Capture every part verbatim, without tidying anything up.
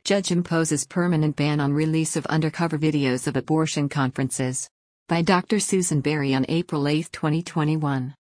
Judge imposes permanent ban on release of undercover videos of abortion conferences. By Doctor Susan Berry on April eighth, twenty twenty-one.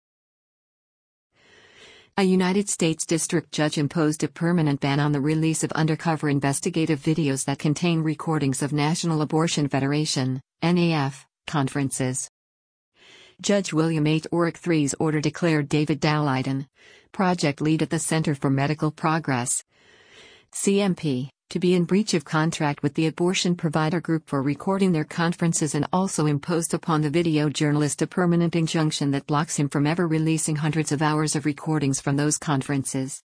A United States District Judge imposed a permanent ban on the release of undercover investigative videos that contain recordings of National Abortion Federation, N A F, conferences. Judge William H. Orrick the third's order declared David Daleiden, project lead at the Center for Medical Progress, C M P, to be in breach of contract with the abortion provider group for recording their conferences, and also imposed upon the video journalist a permanent injunction that blocks him from ever releasing hundreds of hours of recordings from those conferences.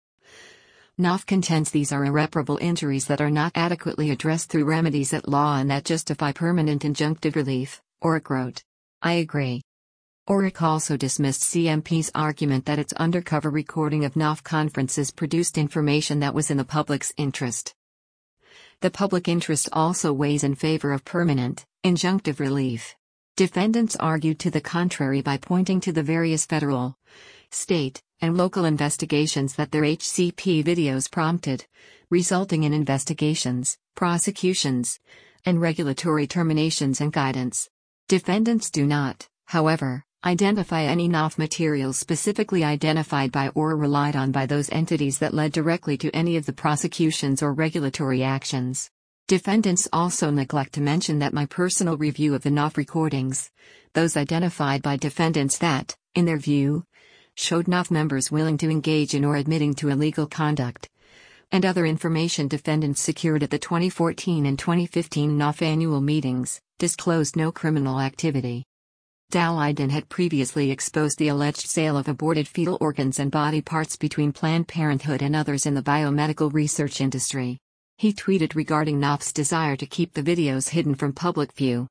N A F contends these are irreparable injuries that are not adequately addressed through remedies at law and that justify permanent injunctive relief, Orrick wrote. I agree. Orrick also dismissed C M P's argument that its undercover recording of N A F conferences produced information that was in the public's interest. The public interest also weighs in favor of permanent, injunctive relief. Defendants argued to the contrary by pointing to the various federal, state, and local investigations that their H C P videos prompted, resulting in investigations, prosecutions, and regulatory terminations and guidance. Defendants do not, however, identify any N A F materials specifically identified by or relied on by those entities that led directly to any of the prosecutions or regulatory actions. Defendants also neglect to mention that my personal review of the N A F recordings, those identified by defendants that, in their view, showed N A F members willing to engage in or admitting to illegal conduct, and other information defendants secured at the twenty fourteen and twenty fifteen N A F annual meetings, disclosed no criminal activity. Daleiden had previously exposed the alleged sale of aborted fetal organs and body parts between Planned Parenthood and others in the biomedical research industry. He tweeted regarding N A F's desire to keep the videos hidden from public view.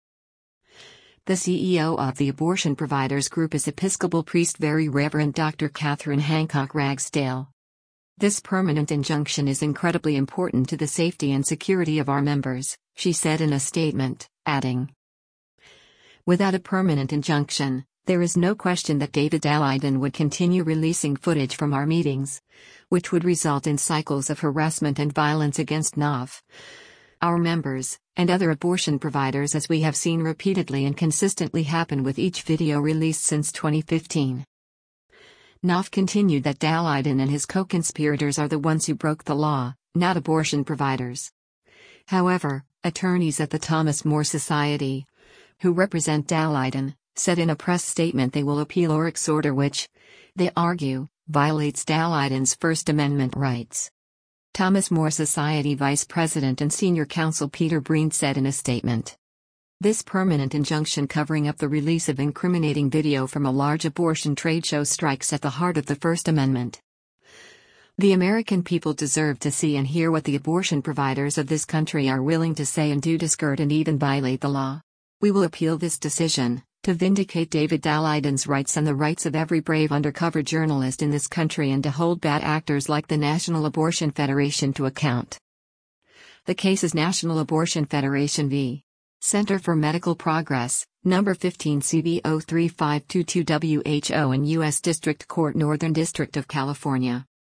The C E O of the abortion providers group is Episcopal priest Very Reverend Doctor Catherine Hancock Ragsdale. This permanent injunction is incredibly important to the safety and security of our members, she said in a statement, adding, without a permanent injunction, there is no question that David Daleiden would continue releasing footage from our meetings, which would result in cycles of harassment and violence against N A F, our members, and other abortion providers, as we have seen repeatedly and consistently happen with each video released since twenty fifteen. N A F continued that Daleiden and his co-conspirators are the ones who broke the law, not abortion providers. However, attorneys at the Thomas More Society, who represent Daleiden, said in a press statement they will appeal Orrick's order, which, they argue, violates Daleiden's First Amendment rights. Thomas More Society Vice President and Senior Counsel Peter Breen said in a statement, this permanent injunction covering up the release of incriminating video from a large abortion trade show strikes at the heart of the First Amendment. The American people deserve to see and hear what the abortion providers of this country are willing to say and do to skirt and even violate the law. We will appeal this decision, to vindicate David Daleiden's rights and the rights of every brave undercover journalist in this country, and to hold bad actors like the National Abortion Federation to account. The case is National Abortion Federation v. Center for Medical Progress, number fifteen C B zero three five two two W H O in U S District Court, Northern District of California.